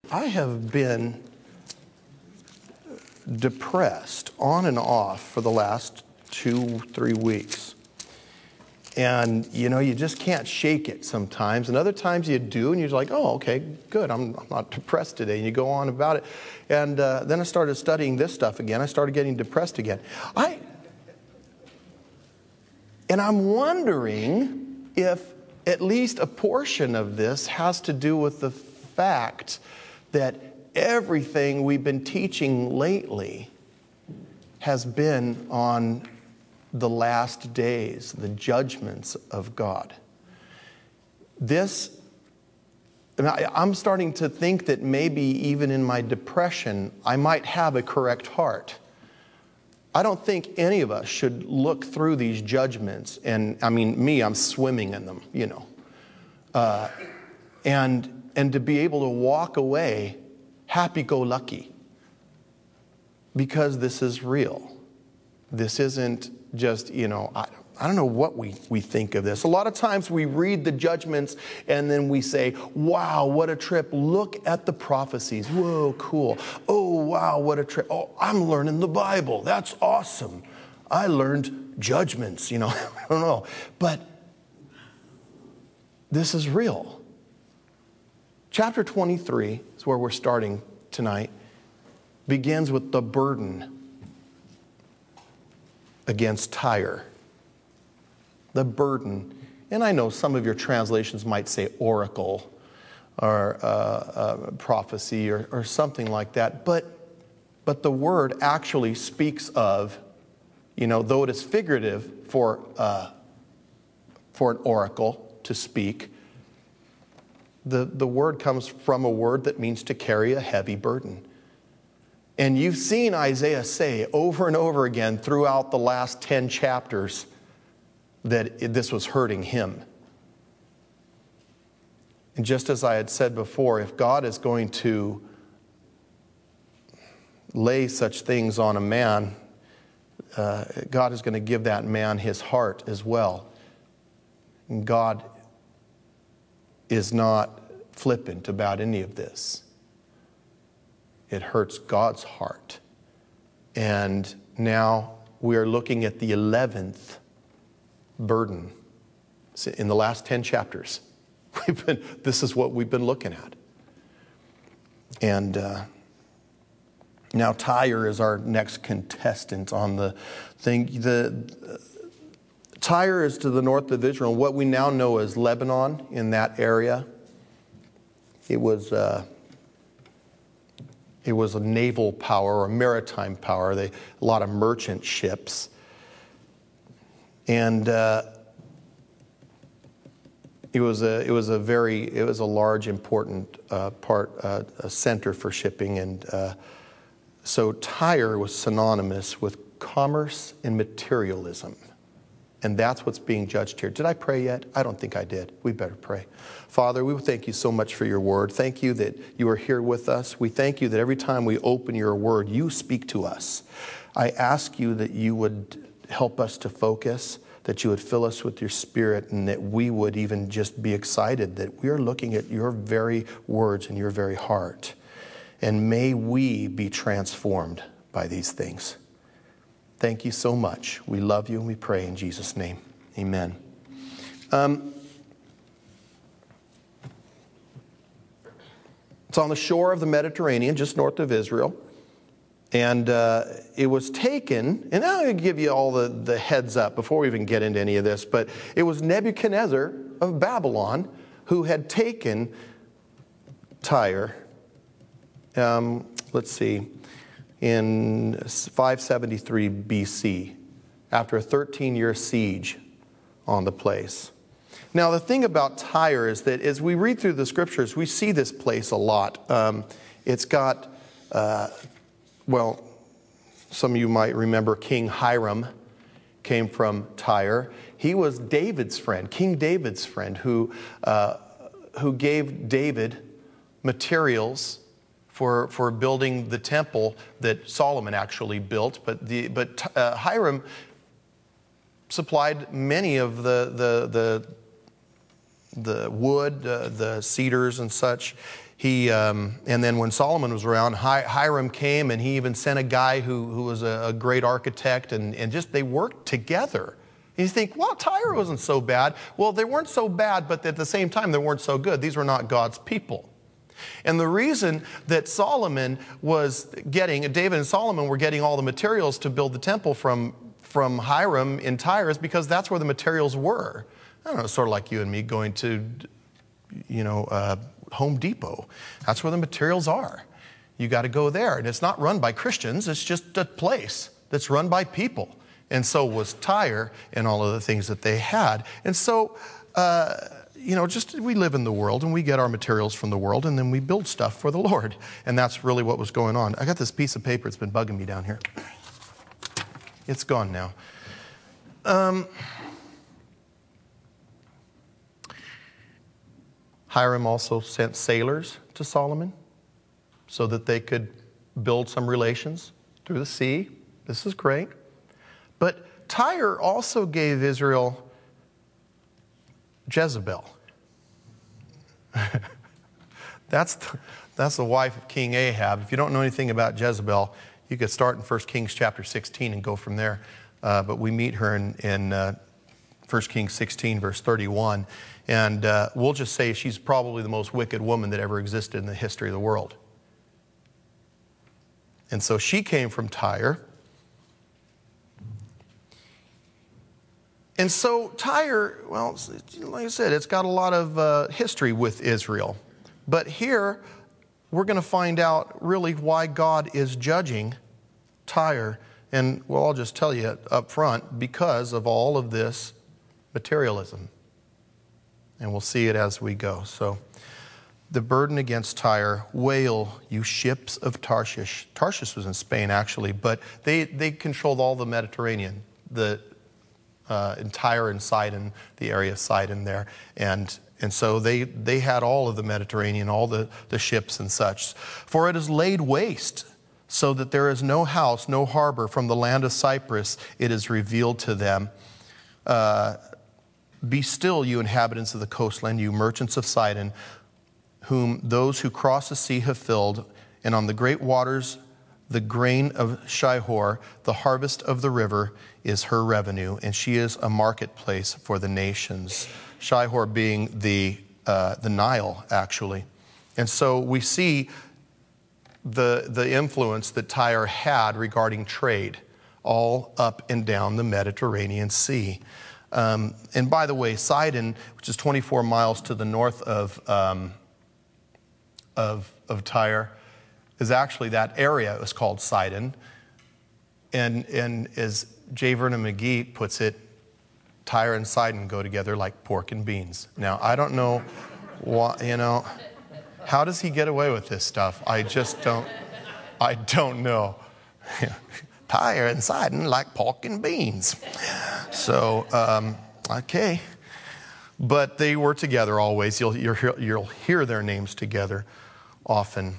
I have been depressed on and off for the last 2-3 weeks. And, you just can't shake it sometimes. And other times you do, and you're like, oh, okay, good. I'm not depressed today. And you go on about it. And then I started studying this stuff again. I started getting depressed again. And I'm wondering if at least a portion of this has to do with the fact that everything we've been teaching lately has been on the last days, the judgments of God. I'm starting to think that maybe even in my depression, I might have a correct heart. I don't think any of us should look through these judgments, and I'm swimming in them, and to be able to walk away happy-go-lucky, because this is real. This isn't just, I don't know what we think of this. A lot of times we read the judgments and then we say, wow, what a trip. Look at the prophecies. Whoa, cool. Oh, wow, what a trip. Oh, I'm learning the Bible. That's awesome. I learned judgments, I don't know. But this is real. Chapter 23 is where we're starting tonight. Begins with the burden against Tyre. The burden. And I know some of your translations might say oracle or prophecy or something like that. But the word actually speaks of, though it is figurative for an oracle to speak, the word comes from a word that means to carry a heavy burden. And you've seen Isaiah say over and over again throughout the last 10 chapters that this was hurting him. And just as I had said before, if God is going to lay such things on a man, God is going to give that man his heart as well. And God is not flippant about any of this. It hurts God's heart. And now we are looking at the 11th burden. In the last 10 chapters, this is what we've been looking at. And now Tyre is our next contestant on the thing. Tyre is to the north of Israel, what we now know as Lebanon, in that area. It was a naval power or a maritime power. A lot of merchant ships. And it was a large, important a center for shipping. And so Tyre was synonymous with commerce and materialism. And that's what's being judged here. Did I pray yet? I don't think I did. We better pray. Father, we thank you so much for your word. Thank you that you are here with us. We thank you that every time we open your word, you speak to us. I ask you that you would help us to focus, that you would fill us with your spirit, and that we would even just be excited that we are looking at your very words and your very heart. And may we be transformed by these things. Thank you so much. We love you and we pray in Jesus' name. Amen. It's on the shore of the Mediterranean, just north of Israel. And it was taken, and I'll give you all the heads up before we even get into any of this, but it was Nebuchadnezzar of Babylon who had taken Tyre, in 573 BC, after a 13-year siege on the place. Now, the thing about Tyre is that as we read through the scriptures, we see this place a lot. It's got, some of you might remember King Hiram came from Tyre. He was David's friend, King David's friend, who gave David materials for building the temple that Solomon actually built. But Hiram supplied many of the wood, the cedars and such. And then when Solomon was around, Hiram came, and he even sent a guy who was a great architect, and just they worked together. And you think, well, Tyre wasn't so bad. Well, they weren't so bad, but at the same time, they weren't so good. These were not God's people. And the reason that David and Solomon were getting all the materials to build the temple from Hiram in Tyre is because that's where the materials were. I don't know, sort of like you and me going to, Home Depot. That's where the materials are. You got to go there. And it's not run by Christians. It's just a place that's run by people. And so was Tyre and all of the things that they had. And so, we live in the world and we get our materials from the world and then we build stuff for the Lord. And that's really what was going on. I got this piece of paper. It's been bugging me down here. It's gone now. Hiram also sent sailors to Solomon so that they could build some relations through the sea. This is great. But Tyre also gave Israel Jezebel. That's the wife of King Ahab. If you don't know anything about Jezebel, you could start in 1 Kings chapter 16 and go from there. But we meet her in 1 Kings 16, verse 31. And we'll just say she's probably the most wicked woman that ever existed in the history of the world. And so she came from Tyre. And so Tyre, well, like I said, it's got a lot of history with Israel. But here, we're going to find out really why God is judging Tyre. And well, I'll just tell you up front, because of all of this materialism. And we'll see it as we go. So, the burden against Tyre, wail, you ships of Tarshish. Tarshish was in Spain, actually, but they controlled all the Mediterranean, in Tyre and Sidon, the area of Sidon there. And so they had all of the Mediterranean, all the ships and such. For it is laid waste, so that there is no house, no harbor. From the land of Cyprus it is revealed to them. Be still, you inhabitants of the coastland, you merchants of Sidon, whom those who cross the sea have filled, and on the great waters the grain of Shihor, the harvest of the river, is her revenue, and she is a marketplace for the nations. Shihor being the Nile, actually. And so we see the influence that Tyre had regarding trade all up and down the Mediterranean Sea. And by the way, Sidon, which is 24 miles to the north of Tyre, is actually that area is called Sidon. And as J. Vernon McGee puts it, Tyre and Sidon go together like pork and beans. Now, I don't know what, how does he get away with this stuff? I don't know. Tyre and Sidon like pork and beans. So, okay. But they were together always. You'll hear their names together often.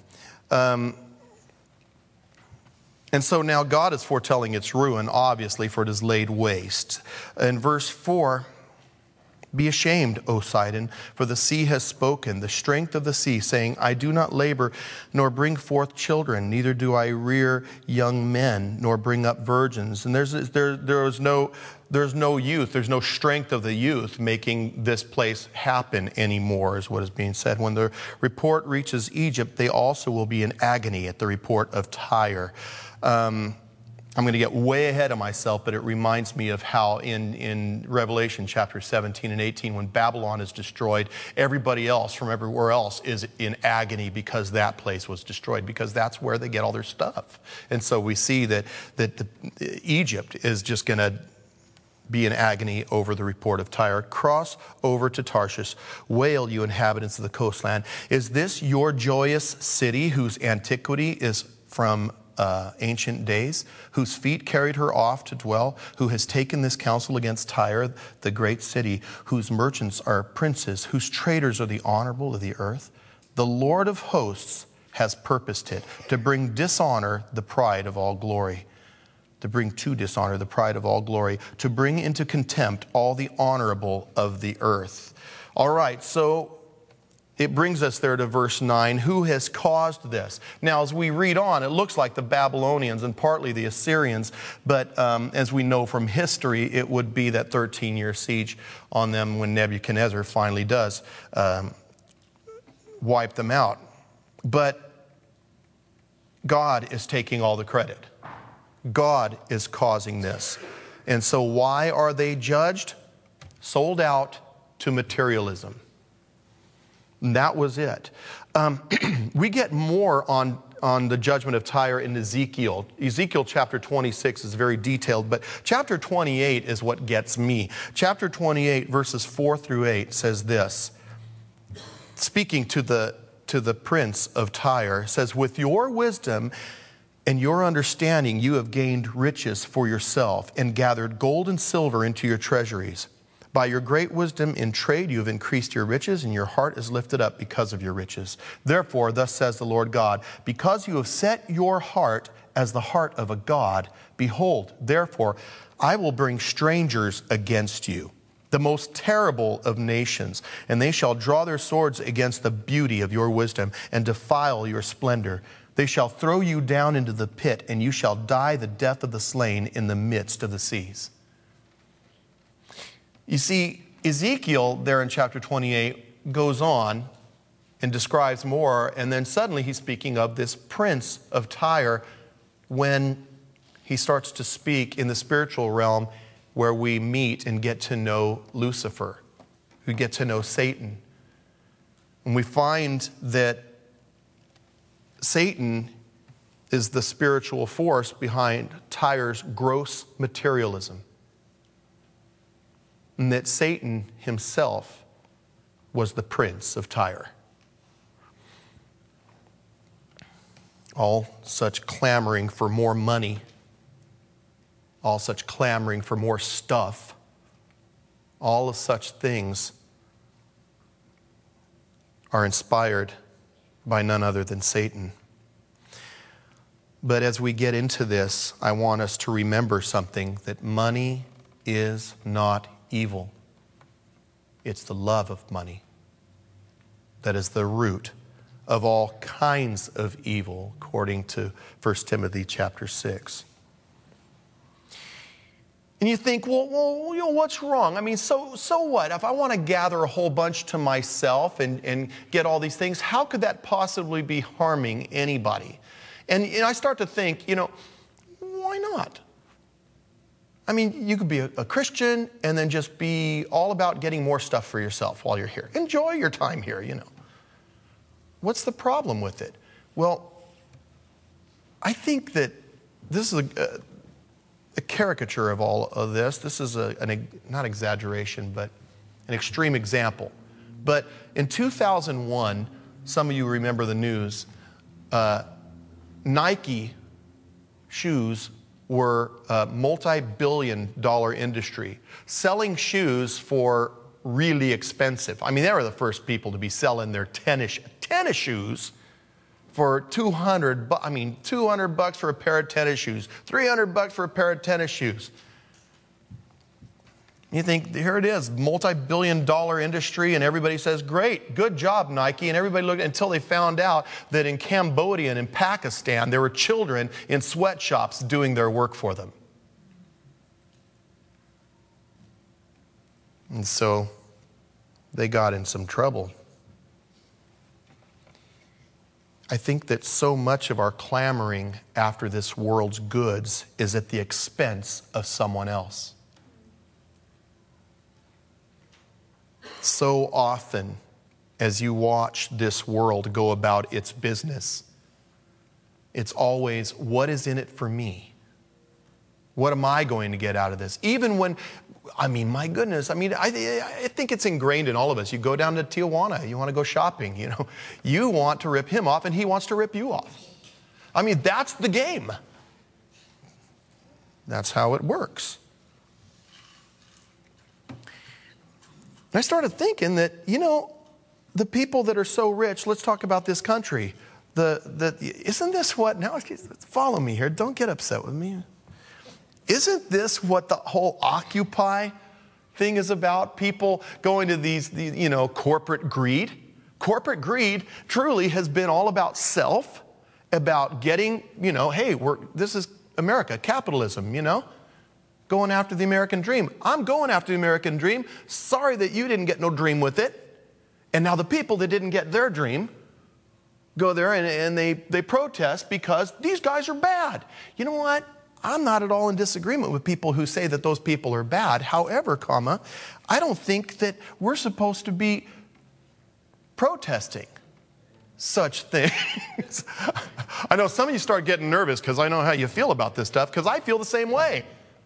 And so now God is foretelling its ruin, obviously, for it is laid waste. In verse 4, be ashamed, O Sidon, for the sea has spoken, the strength of the sea, saying, I do not labor, nor bring forth children, neither do I rear young men, nor bring up virgins. And there's no youth, there's no strength of the youth making this place happen anymore, is what is being said. When the report reaches Egypt, they also will be in agony at the report of Tyre. I'm going to get way ahead of myself, but it reminds me of how in Revelation chapter 17 and 18, when Babylon is destroyed, everybody else from everywhere else is in agony because that place was destroyed, because that's where they get all their stuff. And so we see that Egypt is just going to be in agony over the report of Tyre. Cross over to Tarshish. Wail, you inhabitants of the coastland. Is this your joyous city whose antiquity is from ancient days, whose feet carried her off to dwell, who has taken this counsel against Tyre, the great city, whose merchants are princes, whose traders are the honorable of the earth? The Lord of hosts has purposed it, to bring dishonor the pride of all glory. To bring to dishonor the pride of all glory, to bring into contempt all the honorable of the earth. All right, so it brings us there to verse 9. Who has caused this? Now, as we read on, it looks like the Babylonians and partly the Assyrians, but as we know from history, it would be that 13-year siege on them when Nebuchadnezzar finally does wipe them out. But God is taking all the credit. God is causing this. And so why are they judged? Sold out to materialism. And that was it. We get more on the judgment of Tyre in Ezekiel. Ezekiel chapter 26 is very detailed, but chapter 28 is what gets me. Chapter 28, verses 4 through 8 says this. Speaking to the prince of Tyre, says, with your wisdom and your understanding you have gained riches for yourself and gathered gold and silver into your treasuries. By your great wisdom in trade you have increased your riches, and your heart is lifted up because of your riches. Therefore, thus says the Lord God, because you have set your heart as the heart of a god, behold, therefore, I will bring strangers against you, the most terrible of nations, and they shall draw their swords against the beauty of your wisdom and defile your splendor. They shall throw you down into the pit, and you shall die the death of the slain in the midst of the seas. You see, Ezekiel there in chapter 28 goes on and describes more, and then suddenly he's speaking of this prince of Tyre when he starts to speak in the spiritual realm where we meet and get to know Lucifer, we get to know Satan. And we find that Satan is the spiritual force behind Tyre's gross materialism. And that Satan himself was the prince of Tyre. All such clamoring for more money, all such clamoring for more stuff, all of such things are inspired by none other than Satan. But as we get into this, I want us to remember something, that money is not evil. It's the love of money that is the root of all kinds of evil, according to 1 Timothy chapter 6. And you think, well, what's wrong? I mean, so what? If I want to gather a whole bunch to myself and get all these things, how could that possibly be harming anybody? And I start to think, why not? I mean, you could be a Christian and then just be all about getting more stuff for yourself while you're here. Enjoy your time here, What's the problem with it? Well, I think that this is a caricature of all of this. This is not exaggeration, but an extreme example. But in 2001, some of you remember the news, Nike shoes were a multi-billion-dollar industry, selling shoes for really expensive. I mean, they were the first people to be selling their tennis shoes for $200 for a pair of tennis shoes, $300 for a pair of tennis shoes. You think, here it is, multi-billion-dollar industry, and everybody says, great, good job, Nike. And everybody looked until they found out that in Cambodia and in Pakistan, there were children in sweatshops doing their work for them. And so they got in some trouble. I think that so much of our clamoring after this world's goods is at the expense of someone else. So often, as you watch this world go about its business, it's always, what is in it for me? What am I going to get out of this? Even when, my goodness, I think it's ingrained in all of us. You go down to Tijuana, you want to go shopping, You want to rip him off and he wants to rip you off. That's the game. That's how it works. And I started thinking that, the people that are so rich, let's talk about this country. Isn't this what, now follow me here, don't get upset with me. Isn't this what the whole Occupy thing is about? People going to these corporate greed. Corporate greed truly has been all about self, about getting, hey, this is America, capitalism, going after the American dream. I'm going after the American dream. Sorry that you didn't get no dream with it. And now the people that didn't get their dream go there and they protest because these guys are bad. You know what? I'm not at all in disagreement with people who say that those people are bad. However, I don't think that we're supposed to be protesting such things. I know some of you start getting nervous because I know how you feel about this stuff, because I feel the same way.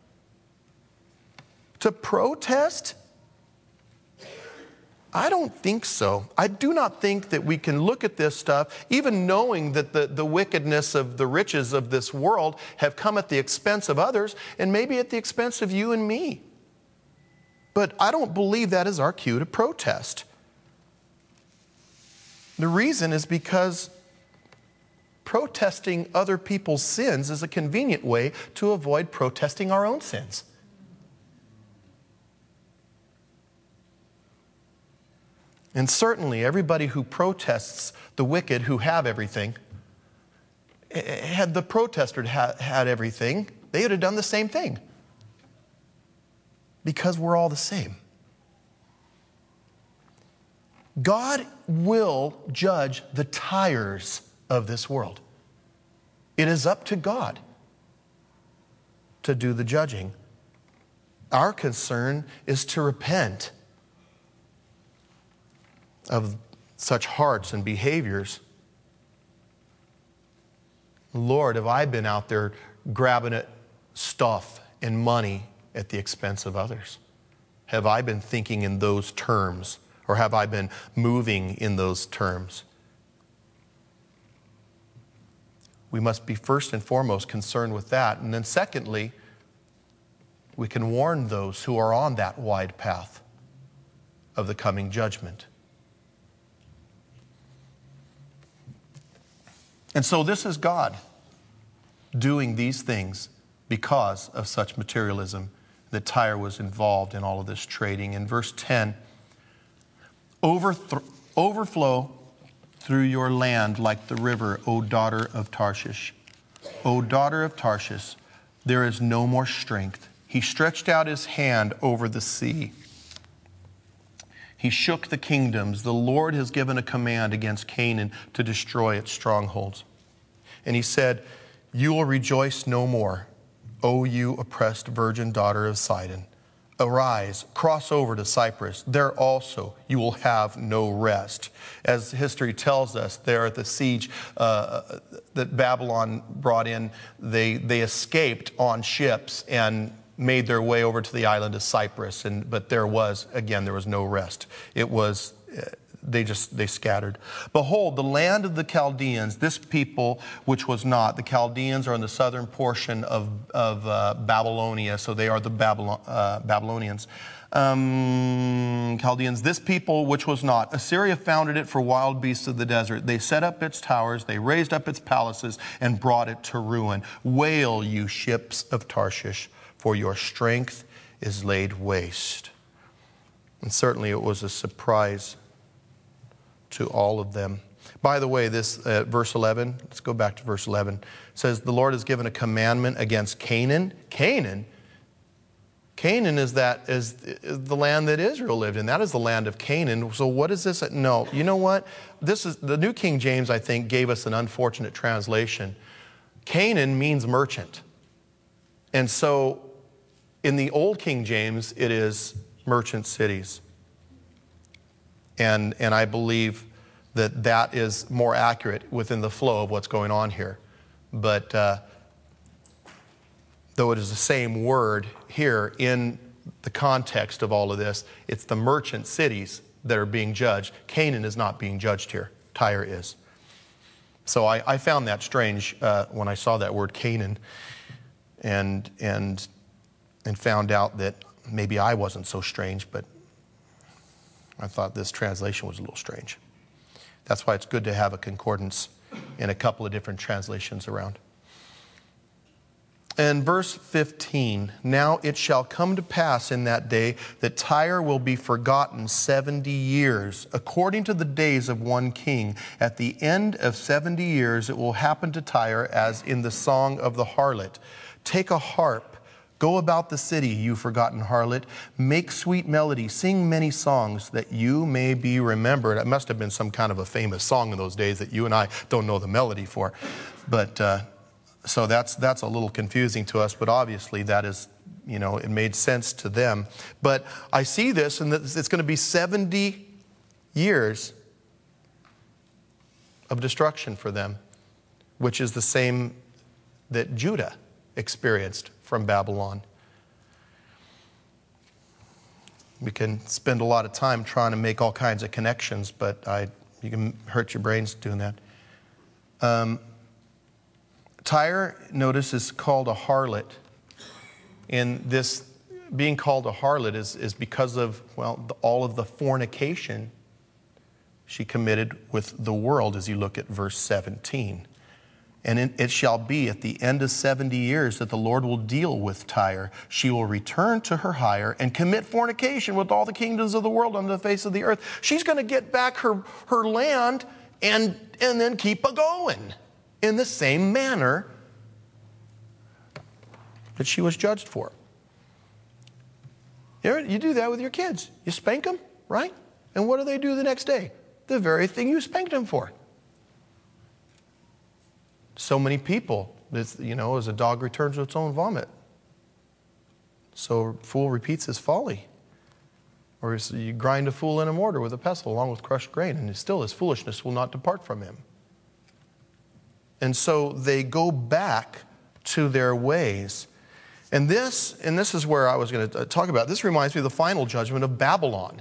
To protest? I don't think so. I do not think that we can look at this stuff, even knowing that the wickedness of the riches of this world have come at the expense of others, and maybe at the expense of you and me. But I don't believe that is our cue to protest. The reason is because protesting other people's sins is a convenient way to avoid protesting our own sins. And certainly everybody who protests the wicked who have everything, had the protester had everything, they would have done the same thing. Because we're all the same. God will judge the tires of this world. It is up to God to do the judging. Our concern is to repent of such hearts and behaviors. Lord, have I been out there grabbing at stuff and money at the expense of others? Have I been thinking in those terms? Or have I been moving in those terms? We must be first and foremost concerned with that. And then secondly, we can warn those who are on that wide path of the coming judgment. And so this is God doing these things because of such materialism that Tyre was involved in all of this trading. In verse 10, overflow through your land like the river, O daughter of Tarshish. O daughter of Tarshish, there is no more strength. He stretched out his hand over the sea. He shook the kingdoms. The Lord has given a command against Canaan to destroy its strongholds. And he said, you will rejoice no more, O you oppressed virgin daughter of Sidon. Arise, cross over to Cyprus. There also you will have no rest. As history tells us, there at the siege that Babylon brought in, they escaped on ships and made their way over to the island of Cyprus. But there was no rest. It was, they scattered. Behold, the land of the Chaldeans, this people which was not. The Chaldeans are in the southern portion of Babylonia, so they are the Babylonians. Chaldeans, this people which was not. Assyria founded it for wild beasts of the desert. They set up its towers, they raised up its palaces, and brought it to ruin. Wail, you ships of Tarshish, for your strength is laid waste. And certainly it was a surprise to all of them. By the way, this verse 11, let's go back to verse 11, says the Lord has given a commandment against Canaan. Canaan is the land that Israel lived in. That is the land of Canaan. So what is this? No, you know what? This is the New King James, I think, gave us an unfortunate translation. Canaan means merchant. And so in the Old King James, it is merchant cities. And I believe that is more accurate within the flow of what's going on here. But though it is the same word here in the context of all of this, it's the merchant cities that are being judged. Canaan is not being judged here. Tyre is. So I found that strange when I saw that word Canaan and found out that maybe I wasn't so strange, but I thought this translation was a little strange. That's why it's good to have a concordance in a couple of different translations around. And verse 15, now it shall come to pass in that day that Tyre will be forgotten 70 years, according to the days of one king. At the end of 70 years, it will happen to Tyre as in the song of the harlot. Take a harp, go about the city, you forgotten harlot. Make sweet melody, sing many songs that you may be remembered. It must have been some kind of a famous song in those days that you and I don't know the melody for. But so that's a little confusing to us, but obviously that is, it made sense to them. But I see this, and it's going to be 70 years of destruction for them, which is the same that Judah experienced from Babylon. We can spend a lot of time trying to make all kinds of connections, but you can hurt your brains doing that. Tyre, notice, is called a harlot. And this being called a harlot is because of, all of the fornication she committed with the world, as you look at verse 17. And it shall be at the end of 70 years that the Lord will deal with Tyre. She will return to her hire and commit fornication with all the kingdoms of the world on the face of the earth. She's going to get back her land and then keep a-going in the same manner that she was judged for. You do that with your kids. You spank them, right? And what do they do the next day? The very thing you spanked them for. So many people, as a dog returns to its own vomit, so a fool repeats his folly. Or you grind a fool in a mortar with a pestle along with crushed grain, and still his foolishness will not depart from him. And so they go back to their ways. And this is where I was going to talk about. This reminds me of the final judgment of Babylon.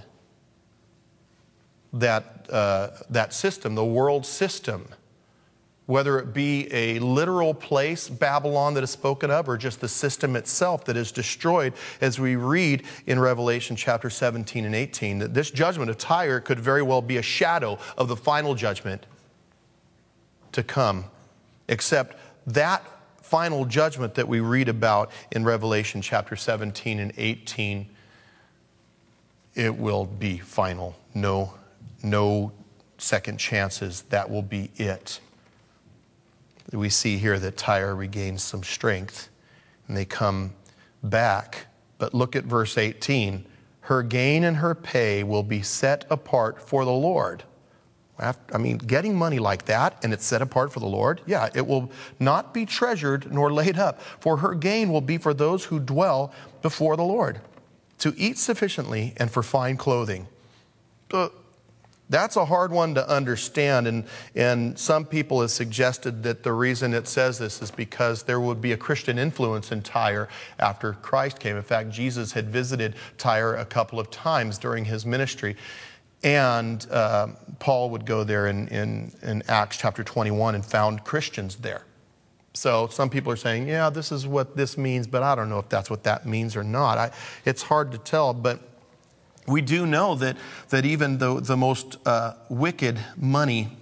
That system, the world system, whether it be a literal place, Babylon, that is spoken of, or just the system itself that is destroyed, as we read in Revelation chapter 17 and 18, that this judgment of Tyre could very well be a shadow of the final judgment to come. Except that final judgment that we read about in Revelation chapter 17 and 18, it will be final. No second chances. That will be it. We see here that Tyre regains some strength and they come back. But look at verse 18. Her gain and her pay will be set apart for the Lord. Getting money like that and it's set apart for the Lord, it will not be treasured nor laid up. For her gain will be for those who dwell before the Lord, to eat sufficiently and for fine clothing. That's a hard one to understand, and some people have suggested that the reason it says this is because there would be a Christian influence in Tyre after Christ came. In fact, Jesus had visited Tyre a couple of times during his ministry. And Paul would go there in Acts chapter 21 and found Christians there. So some people are saying, this is what this means, but I don't know if that's what that means or not. It's hard to tell, but we do know that even the most wicked money,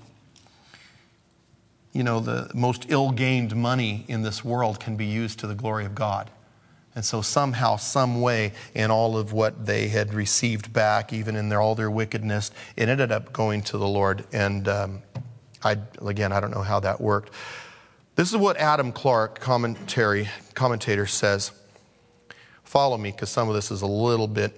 the most ill-gained money in this world can be used to the glory of God. And so somehow, some way, in all of what they had received back, even in all their wickedness, it ended up going to the Lord. And I don't know how that worked. This is what Adam Clark, commentator, says. Follow me, because some of this is a little bit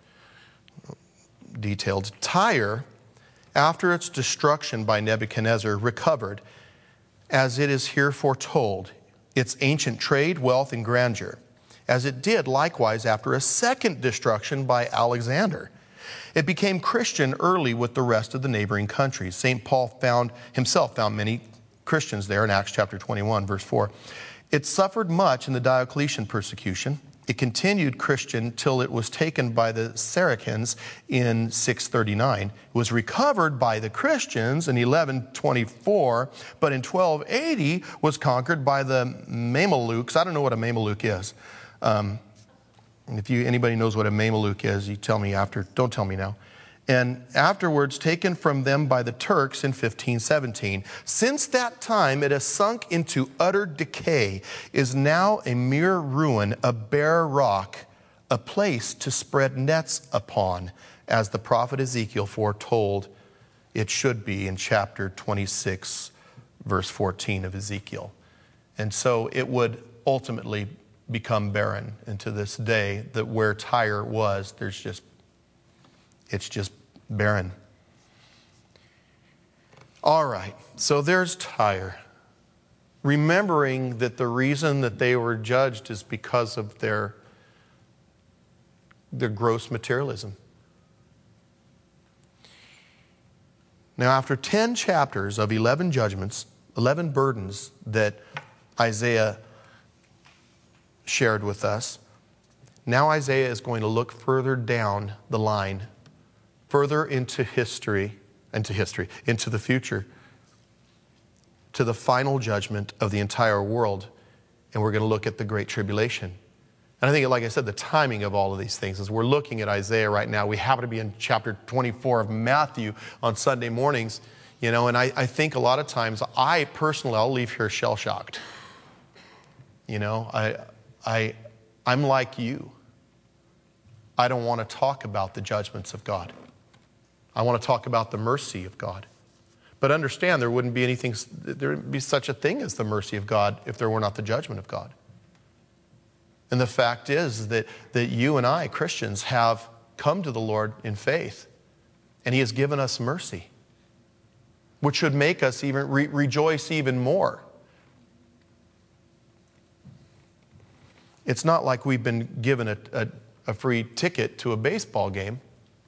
detailed. Tyre, after its destruction by Nebuchadnezzar, recovered, as it is here foretold, its ancient trade, wealth, and grandeur, as it did likewise after a second destruction by Alexander. It became Christian early with the rest of the neighboring countries. St. Paul himself found many Christians there in Acts chapter 21, verse 4. It suffered much in the Diocletian persecution. It continued Christian till it was taken by the Saracens in 639. It was recovered by the Christians in 1124, but in 1280 was conquered by the Mamelukes. I don't know what a Mameluke is. If anybody knows what a Mameluke is, you tell me after. Don't tell me now. and afterwards taken from them by the Turks in 1517. Since that time it has sunk into utter decay, is now a mere ruin, a bare rock, a place to spread nets upon, as the prophet Ezekiel foretold it should be in chapter 26, verse 14 of Ezekiel. And so it would ultimately become barren. And to this day, that where Tyre was, it's just barren. All right, so there's Tyre. Remembering that the reason that they were judged is because of their gross materialism. Now, after 10 chapters of 11 judgments, 11 burdens that Isaiah shared with us, now Isaiah is going to look further down the line, further into the future, to the final judgment of the entire world. And we're going to look at the Great Tribulation. And I think, like I said, the timing of all of these things is we're looking at Isaiah right now. We happen to be in chapter 24 of Matthew on Sunday mornings, and I think a lot of times I personally, I'll leave here shell-shocked. I'm like you. I don't want to talk about the judgments of God. I want to talk about the mercy of God. But understand, there wouldn't be such a thing as the mercy of God if there were not the judgment of God. And the fact is that you and I, Christians, have come to the Lord in faith, and He has given us mercy, which should make us even rejoice even more. It's not like we've been given a free ticket to a baseball game.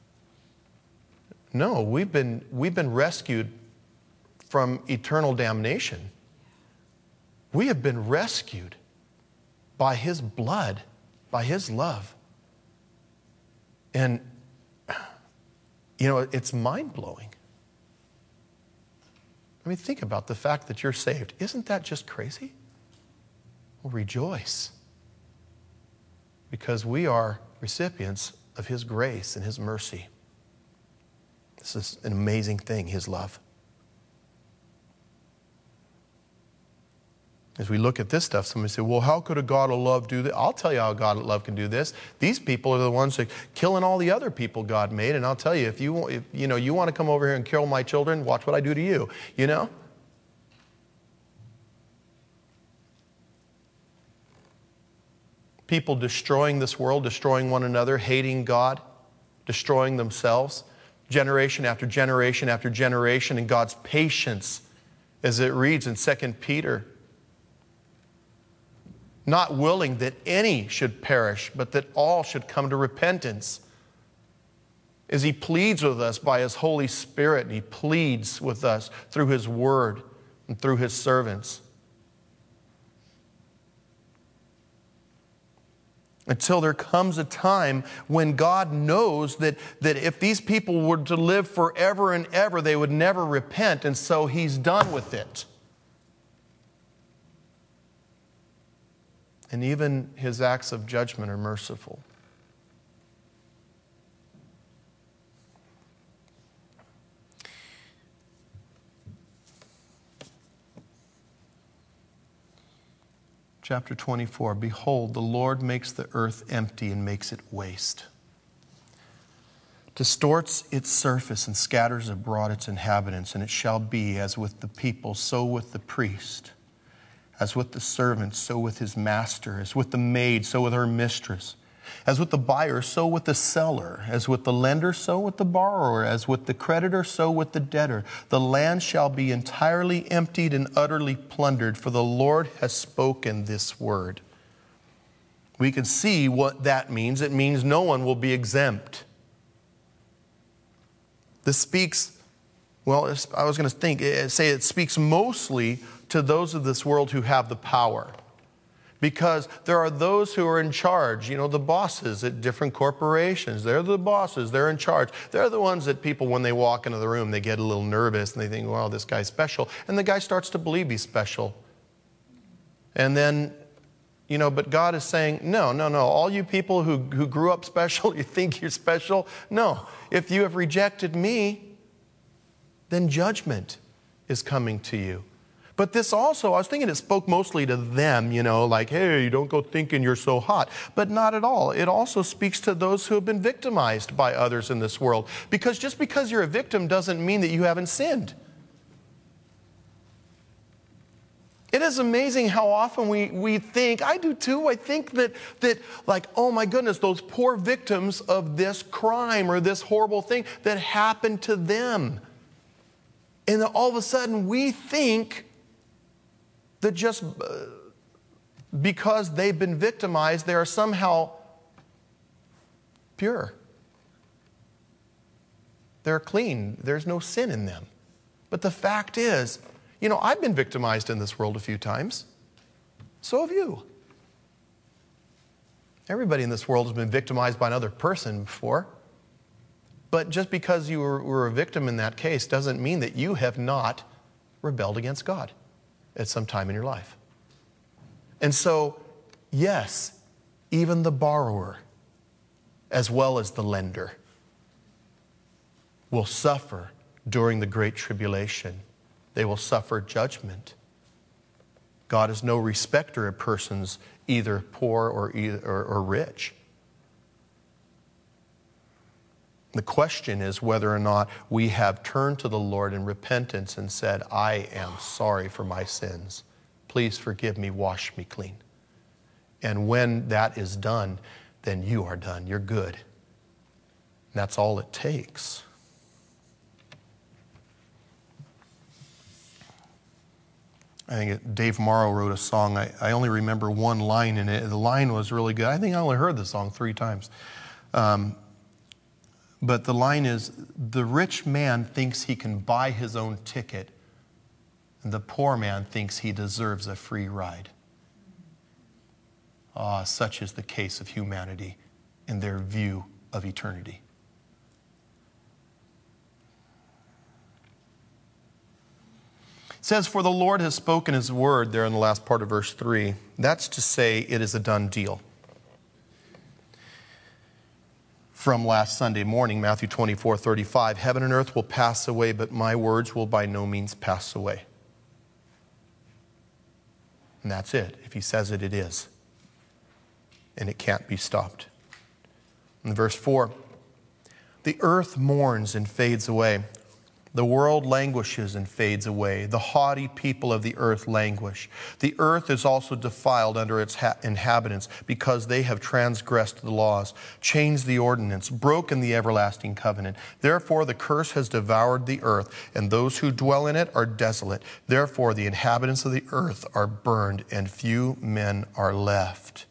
No, we've been rescued from eternal damnation. We have been rescued by His blood, by His love. And, it's mind-blowing. I mean, think about the fact that you're saved. Isn't that just crazy? Well, rejoice. Because we are recipients of His grace and His mercy. This is an amazing thing, His love. As we look at this stuff, somebody say, well, how could a God of love do this? I'll tell you how God of love can do this. These people are the ones that killing all the other people God made. And I'll tell you, if you want to come over here and kill my children, watch what I do to you, People destroying this world, destroying one another, hating God, destroying themselves, generation after generation after generation, and God's patience, as it reads in 2 Peter, not willing that any should perish, but that all should come to repentance. As He pleads with us by His Holy Spirit, and He pleads with us through His Word and through His servants. Until there comes a time when God knows that if these people were to live forever and ever, they would never repent, and so He's done with it. And even His acts of judgment are merciful. Chapter 24, behold, the Lord makes the earth empty and makes it waste, distorts its surface and scatters abroad its inhabitants. And it shall be as with the people, so with the priest. As with the servant, so with his master. As with the maid, so with her mistress. As with the buyer, so with the seller. As with the lender, so with the borrower. As with the creditor, so with the debtor. The land shall be entirely emptied and utterly plundered, for the Lord has spoken this word. We can see what that means. It means no one will be exempt. This speaks, well, I was going to say it speaks mostly to those of this world who have the power. Because there are those who are in charge, the bosses at different corporations. They're the bosses, they're in charge. They're the ones that people, when they walk into the room, they get a little nervous and they think, well, this guy's special. And the guy starts to believe he's special. And then, But God is saying, no. All you people who grew up special, you think you're special? No. If you have rejected me, then judgment is coming to you. But this also, I was thinking it spoke mostly to them, like, hey, don't go thinking you're so hot. But not at all. It also speaks to those who have been victimized by others in this world. Because just because you're a victim doesn't mean that you haven't sinned. It is amazing how often we think, I do too, I think that like, oh my goodness, those poor victims of this crime or this horrible thing that happened to them. And all of a sudden we think that just because they've been victimized, they are somehow pure. They're clean. There's no sin in them. But the fact is, I've been victimized in this world a few times. So have you. Everybody in this world has been victimized by another person before. But just because you were a victim in that case doesn't mean that you have not rebelled against God at some time in your life. And so, yes, even the borrower, as well as the lender, will suffer during the Great Tribulation. They will suffer judgment. God is no respecter of persons, either poor or rich. The question is whether or not we have turned to the Lord in repentance and said, I am sorry for my sins. Please forgive me, wash me clean. And when that is done, then you are done. You're good. And that's all it takes. I think Dave Morrow wrote a song. I only remember one line in it. The line was really good. I think I only heard the song 3 times. But the line is, the rich man thinks he can buy his own ticket, and the poor man thinks he deserves a free ride. Such is the case of humanity in their view of eternity. It says, for the Lord has spoken his word there in the last part of verse 3. That's to say it is a done deal. From last Sunday morning, Matthew 24:35, heaven and earth will pass away, but my words will by no means pass away. And that's it. If he says it, it is. And it can't be stopped. In verse 4, the earth mourns and fades away. The world languishes and fades away. The haughty people of the earth languish. The earth is also defiled under its inhabitants because they have transgressed the laws, changed the ordinance, broken the everlasting covenant. Therefore the curse has devoured the earth, and those who dwell in it are desolate. Therefore the inhabitants of the earth are burned, and few men are left.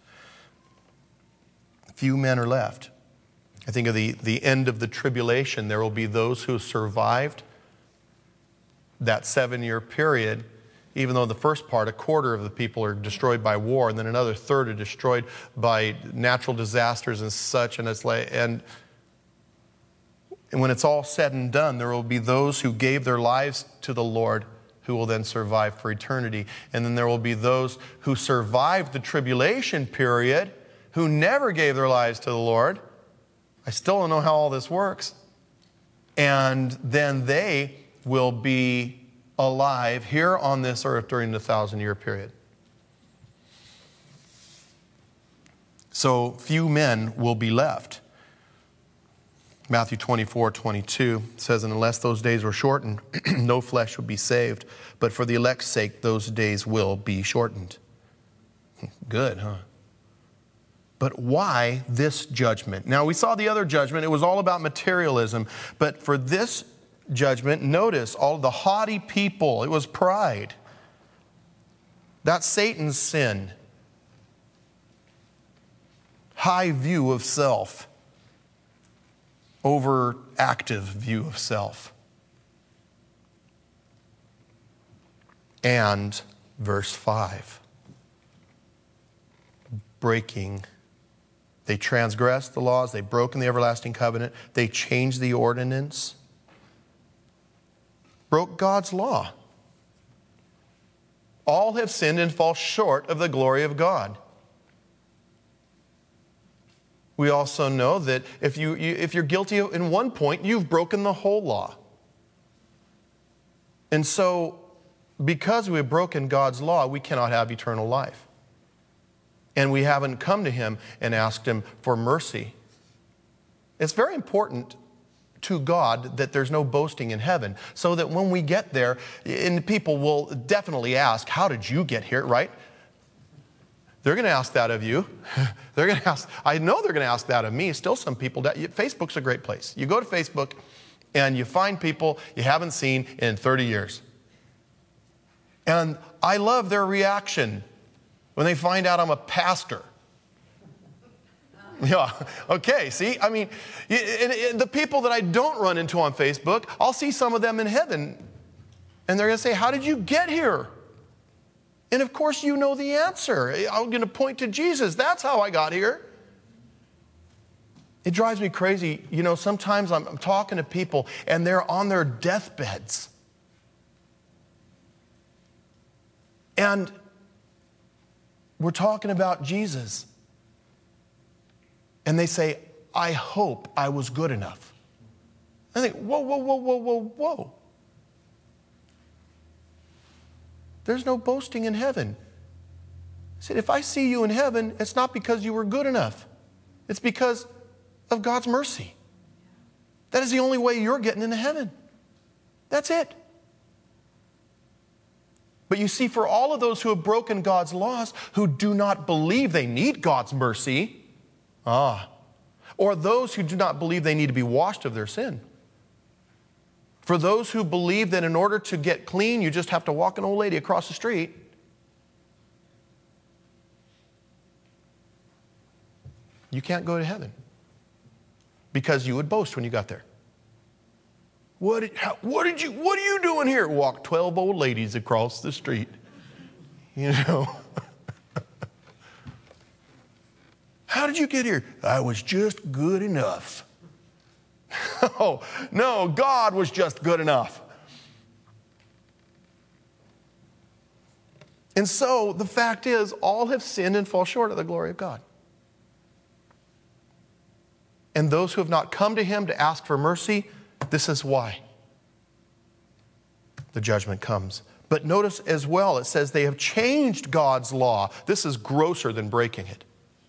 Few men are left. I think of the end of the tribulation. There will be those who survived that 7-year period, even though the first part, 1/4 of the people are destroyed by war, and then another 1/3 are destroyed by natural disasters and such. And when it's all said and done, there will be those who gave their lives to the Lord who will then survive for eternity. And then there will be those who survived the tribulation period who never gave their lives to the Lord. I still don't know how all this works. And then they will be alive here on this earth during the 1,000-year period. So few men will be left. Matthew 24:22 says, and unless those days were shortened, no flesh would be saved. But for the elect's sake, those days will be shortened. Good, huh? But why this judgment? Now, we saw the other judgment. It was all about materialism. But for this judgment, notice all the haughty people. It was pride. That's Satan's sin. High view of self. Overactive view of self. And verse 5. Breaking. They transgressed the laws. They broken the everlasting covenant. They changed the ordinance. Broke God's law. All have sinned and fall short of the glory of God. We also know that if you're guilty in one point, you've broken the whole law. And so, because we've broken God's law, we cannot have eternal life. And we haven't come to Him and asked Him for mercy. It's very important to God that there's no boasting in heaven, so that when we get there, and people will definitely ask, how did you get here, right? They're going to ask that of you. They're going to ask, I know they're going to ask that of me. Still some people, Facebook's a great place. You go to Facebook and you find people you haven't seen in 30 years. And I love their reaction when they find out I'm a pastor. Yeah, okay, see, I mean, the people that I don't run into on Facebook, I'll see some of them in heaven, and they're going to say, how did you get here? And of course you know the answer. I'm going to point to Jesus. That's how I got here. It drives me crazy. You know, sometimes I'm talking to people, and they're on their deathbeds. And we're talking about Jesus. And they say, I hope I was good enough. I think, whoa, whoa, whoa, whoa, whoa, whoa. There's no boasting in heaven. I said, if I see you in heaven, it's not because you were good enough. It's because of God's mercy. That is the only way you're getting into heaven. That's it. But you see, for all of those who have broken God's laws, who do not believe they need God's mercy, or those who do not believe they need to be washed of their sin. For those who believe that in order to get clean, you just have to walk an old lady across the street, you can't go to heaven because you would boast when you got there. What are you doing here? Walk 12 old ladies across the street. You know. How did you get here? I was just good enough. Oh, no, God was just good enough. And so the fact is, all have sinned and fall short of the glory of God. And those who have not come to Him to ask for mercy, this is why the judgment comes. But notice as well, it says they have changed God's law. This is grosser than breaking it.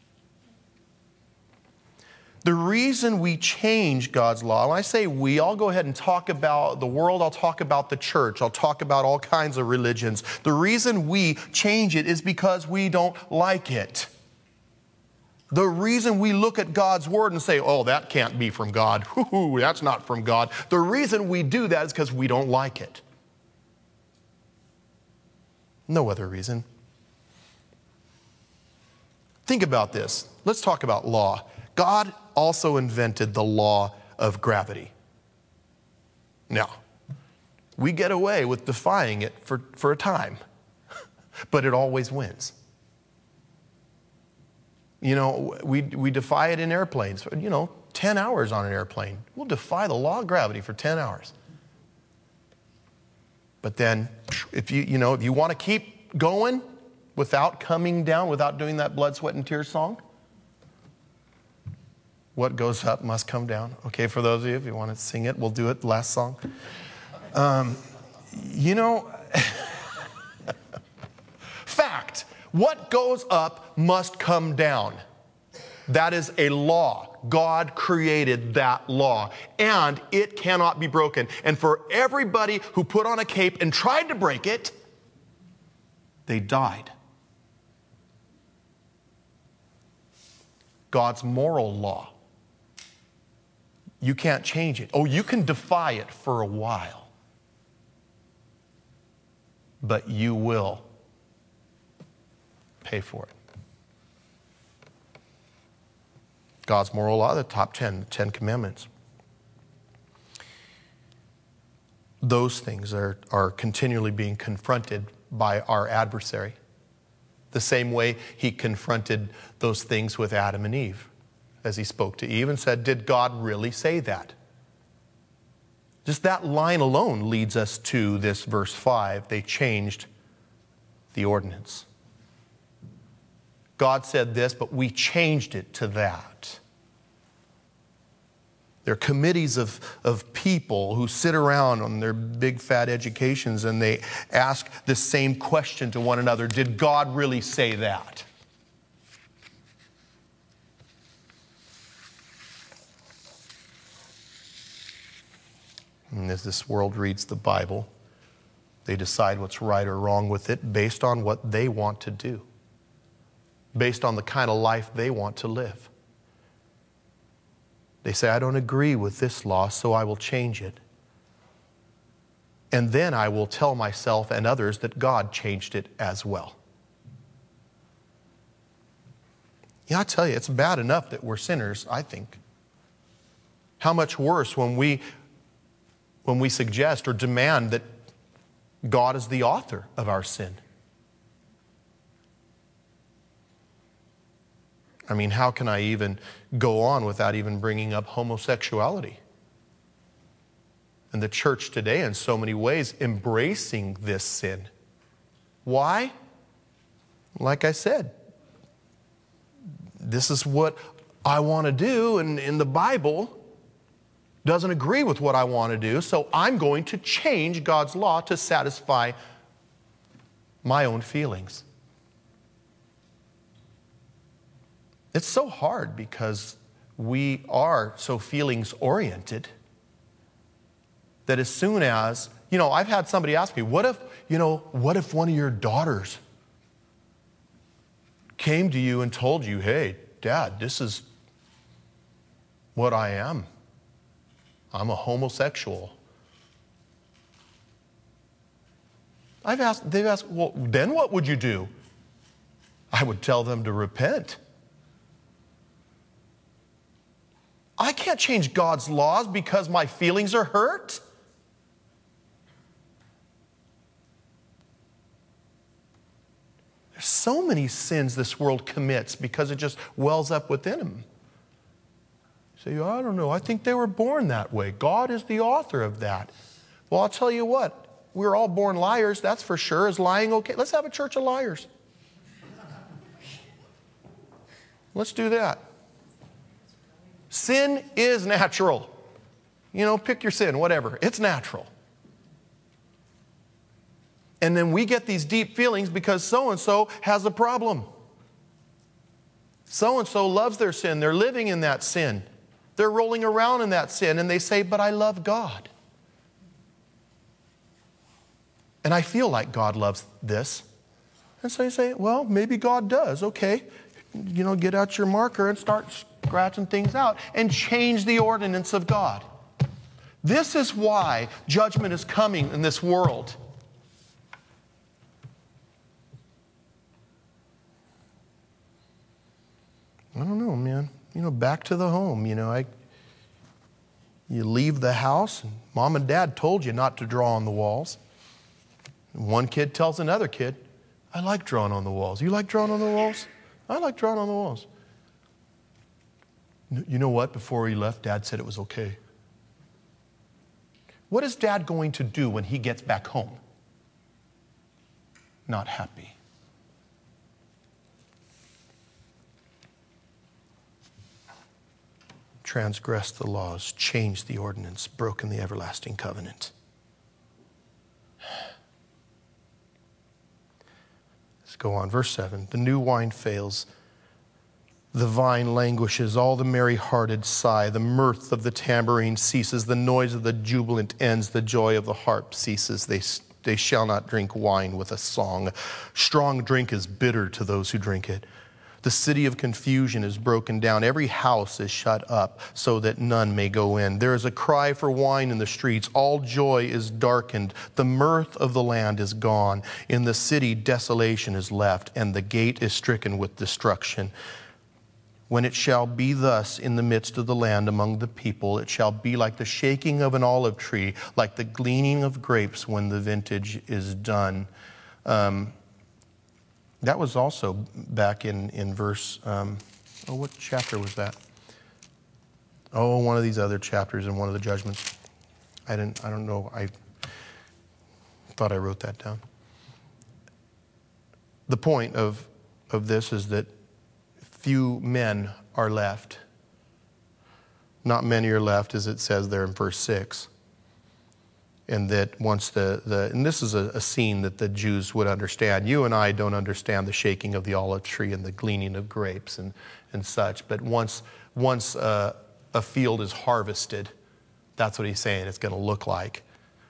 The reason we change God's law, when I say we, I'll go ahead and talk about the world, I'll talk about the church, I'll talk about all kinds of religions. The reason we change it is because we don't like it. The reason we look at God's word and say, oh, that can't be from God. That's not from God. The reason we do that is because we don't like it. No other reason. Think about this. Let's talk about law. God also invented the law of gravity. Now, we get away with defying it for a time, but it always wins. You know, we defy it in airplanes. 10 hours on an airplane. We'll defy the law of gravity for 10 hours. But then, if you want to keep going without coming down, without doing that blood, sweat, and tears song, what goes up must come down. Okay, for those of you, if you want to sing it, we'll do it, last song. Fact, what goes up must come down. That is a law. God created that law, and it cannot be broken. And for everybody who put on a cape and tried to break it, they died. God's moral law. You can't change it. Oh, you can defy it for a while, but you will pay for it. God's moral law, the top 10, the 10 Commandments. Those things are continually being confronted by our adversary. The same way he confronted those things with Adam and Eve, as he spoke to Eve and said, did God really say that? Just that line alone leads us to this verse 5. They changed the ordinance. God said this, but we changed it to that. There are committees of people who sit around on their big fat educations and they ask the same question to one another. Did God really say that? And as this world reads the Bible, they decide what's right or wrong with it based on what they want to do, based on the kind of life they want to live. They say, I don't agree with this law, so I will change it. And then I will tell myself and others that God changed it as well. Yeah, I tell you, it's bad enough that we're sinners, I think. How much worse when we suggest or demand that God is the author of our sin. I mean, how can I even go on without even bringing up homosexuality? And the church today, in so many ways, embracing this sin. Why? Like I said, this is what I want to do, and in the Bible doesn't agree with what I want to do, so I'm going to change God's law to satisfy my own feelings. It's so hard because we are so feelings oriented that as soon as, I've had somebody ask me, what if one of your daughters came to you and told you, hey, Dad, this is what I am. I'm a homosexual. They've asked, well, then what would you do? I would tell them to repent. I can't change God's laws because my feelings are hurt. There's so many sins this world commits because it just wells up within them. You say, I don't know, I think they were born that way. God is the author of that. Well, I'll tell you what, we're all born liars, that's for sure. Is lying okay? Let's have a church of liars. Let's do that. Sin is natural. Pick your sin, whatever. It's natural. And then we get these deep feelings because so-and-so has a problem. So-and-so loves their sin. They're living in that sin. They're rolling around in that sin. And they say, but I love God. And I feel like God loves this. And so you say, well, maybe God does. Okay. Get out your marker and start scratching things out and change the ordinance of God. This is why judgment is coming in this world. I don't know, man. Back to the home. You leave the house, and Mom and Dad told you not to draw on the walls. And one kid tells another kid, I like drawing on the walls. You like drawing on the walls? I like drawing on the walls. You know what? Before he left, Dad said it was okay. What is Dad going to do when he gets back home? Not happy. Transgressed the laws, changed the ordinance, broken the everlasting covenant. Let's go on. Verse 7. The new wine fails. The vine languishes. All the merry-hearted sigh. The mirth of the tambourine ceases. The noise of the jubilant ends. The joy of the harp ceases. They shall not drink wine with a song. Strong drink is bitter to those who drink it. The city of confusion is broken down. Every house is shut up so that none may go in. There is a cry for wine in the streets. All joy is darkened. The mirth of the land is gone. In the city, desolation is left, and the gate is stricken with destruction. When it shall be thus in the midst of the land among the people, it shall be like the shaking of an olive tree, like the gleaning of grapes when the vintage is done. That was also back in verse, what chapter was that? One of these other chapters in one of the judgments. I don't know. I thought I wrote that down. The point of this is that few men are left Not many are left, as it says there in verse 6. And that once and this is a scene that the Jews would understand. You and I don't understand the shaking of the olive tree and the gleaning of grapes and such. But once a field is harvested, that's what he's saying it's going to look like.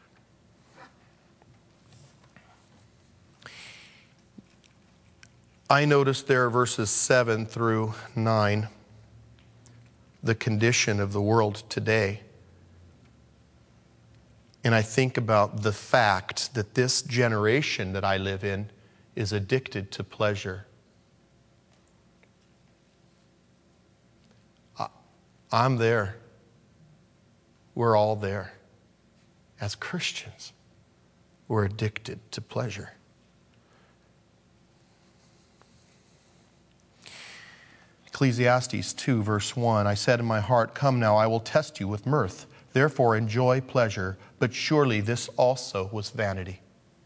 I noticed there, verses 7 through 9, the condition of the world today. And I think about the fact that this generation that I live in is addicted to pleasure. I'm there. We're all there. As Christians, we're addicted to pleasure. Ecclesiastes 2, verse 1, I said in my heart, come now, I will test you with mirth. Therefore enjoy pleasure, but surely this also was vanity.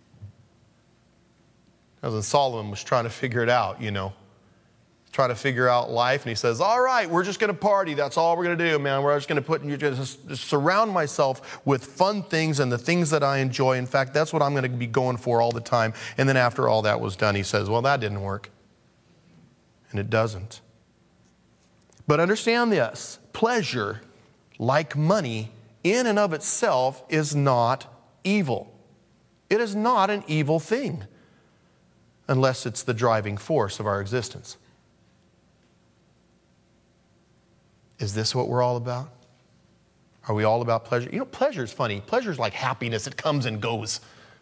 As when Solomon was trying to figure it out, trying to figure out life, and he says, all right, we're just going to party. That's all we're going to do, man. We're just going to just surround myself with fun things and the things that I enjoy. In fact, that's what I'm going to be going for all the time. And then after all that was done, he says, well, that didn't work. And it doesn't. But understand this, pleasure, like money, in and of itself is not evil. It is not an evil thing unless it's the driving force of our existence. Is this what we're all about? Are we all about pleasure? Pleasure is funny. Pleasure is like happiness. It comes and goes.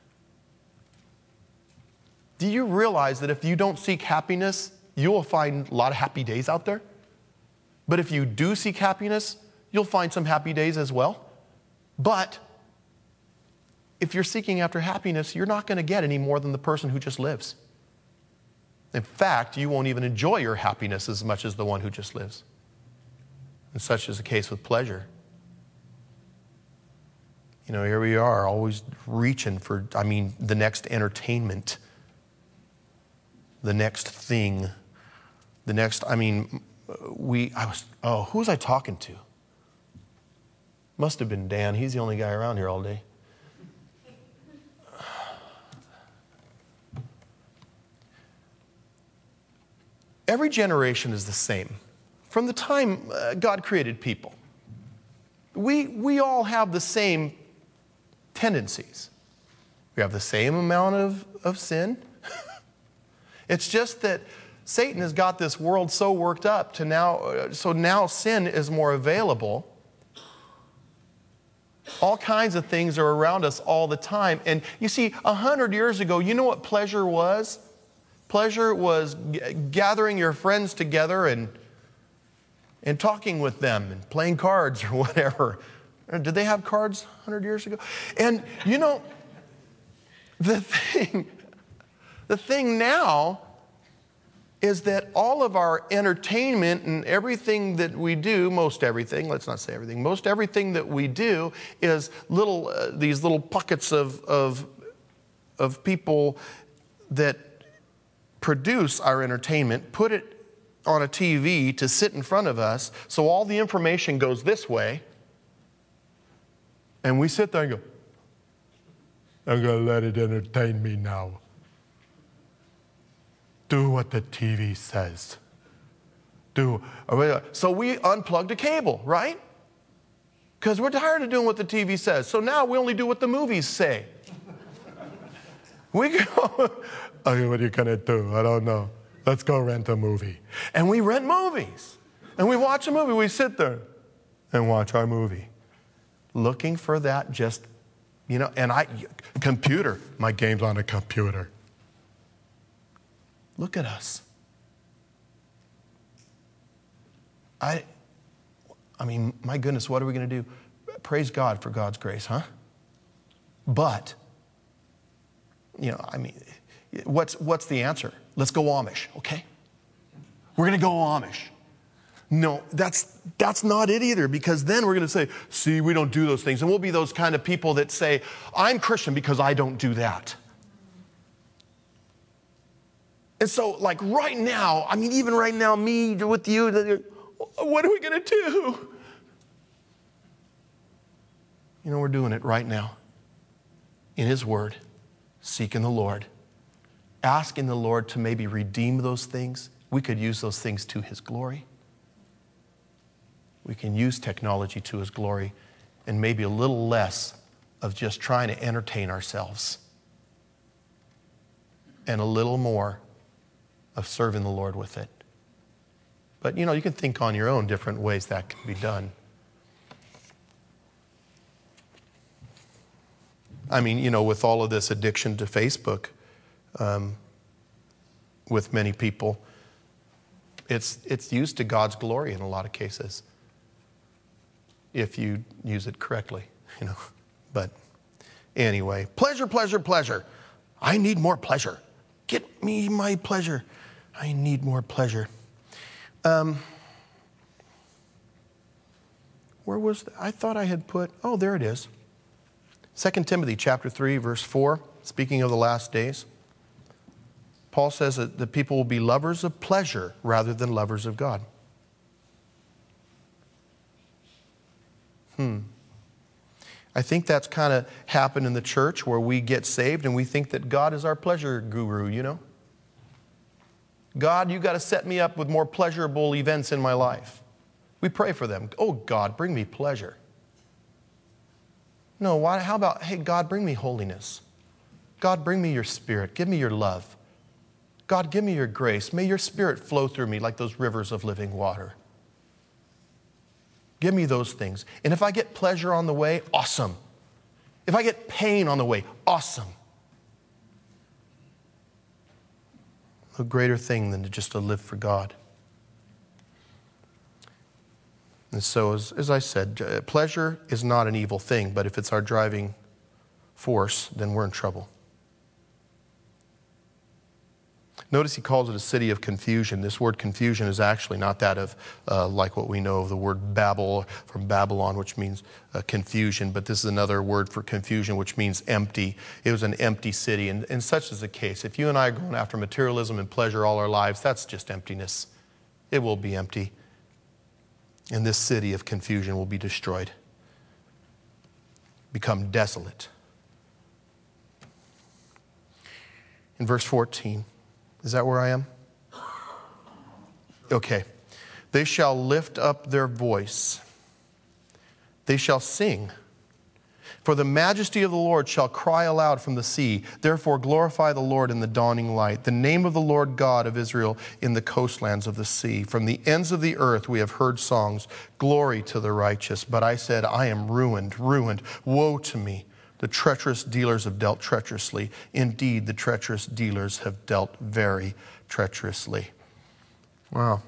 Do you realize that if you don't seek happiness, you will find a lot of happy days out there? But if you do seek happiness, you'll find some happy days as well. But if you're seeking after happiness, you're not going to get any more than the person who just lives. In fact, you won't even enjoy your happiness as much as the one who just lives. And such is the case with pleasure. Here we are, always reaching for, the next entertainment, the next thing, the next, who was I talking to? Must have been Dan. He's the only guy around here all day. Every generation is the same. From the time God created people, we all have the same tendencies. We have the same amount of sin. It's just that Satan has got this world so worked up to now sin is more available. All kinds of things are around us all the time. And you see, 100 years ago, you know what pleasure was? Pleasure was gathering your friends together and talking with them and playing cards or whatever. Did they have cards 100 years ago? And the thing now is that all of our entertainment and everything that we do, most everything, let's not say everything, most everything that we do is these little pockets of people that produce our entertainment, put it on a TV to sit in front of us, so all the information goes this way, and we sit there and go, I'm going to let it entertain me now. Do what the TV says. So we unplugged a cable, right? Because we're tired of doing what the TV says. So now we only do what the movies say. We go, okay, what are you going to do? I don't know. Let's go rent a movie. And we rent movies. And we watch a movie. We sit there and watch our movie. Looking for that computer. My game's on a computer. Look at us. My goodness, what are we going to do? Praise God for God's grace, huh? But, what's the answer? Let's go Amish, okay? We're going to go Amish. No, that's not it either, because then we're going to say, see, we don't do those things. And we'll be those kind of people that say, I'm Christian because I don't do that. And so, like right now, even right now, me with you, what are we going to do? You know, we're doing it right now. In His Word, seeking the Lord, asking the Lord to maybe redeem those things. We could use those things to His glory. We can use technology to His glory, and maybe a little less of just trying to entertain ourselves, and a little more of serving the Lord with it. But, you know, you can think on your own different ways that can be done. I mean, you know, with all of this addiction to Facebook, with many people, it's used to God's glory in a lot of cases, if you use it correctly, you know. But anyway, pleasure, pleasure, pleasure. I need more pleasure. Get me my pleasure. I need more pleasure. Where was I thought I had put, oh, there it is. 2 Timothy chapter 3, verse 4, speaking of the last days. Paul says that the people will be lovers of pleasure rather than lovers of God. I think that's kind of happened in the church where we get saved and we think that God is our pleasure guru, you know. God, you got to set me up with more pleasurable events in my life. We pray for them. Oh, God, bring me pleasure. No, why? How about, hey, God, bring me holiness. God, bring me your Spirit. Give me your love. God, give me your grace. May your Spirit flow through me like those rivers of living water. Give me those things. And if I get pleasure on the way, awesome. If I get pain on the way, awesome. No greater thing than to live for God. And so, as I said, pleasure is not an evil thing, but if it's our driving force, then we're in trouble. Notice he calls it a city of confusion. This word confusion is actually not that of like what we know of the word Babel from Babylon, which means confusion, but this is another word for confusion, which means empty. It was an empty city, and such is the case. If you and I are going after materialism and pleasure all our lives, that's just emptiness. It will be empty. And this city of confusion will be destroyed, become desolate. In verse 14, is that where I am? Okay. They shall lift up their voice. They shall sing. For the majesty of the Lord shall cry aloud from the sea. Therefore glorify the Lord in the dawning light. The name of the Lord God of Israel in the coastlands of the sea. From the ends of the earth we have heard songs. Glory to the righteous. But I said, I am ruined, ruined. Woe to me. The treacherous dealers have dealt treacherously. Indeed, the treacherous dealers have dealt very treacherously. Wow.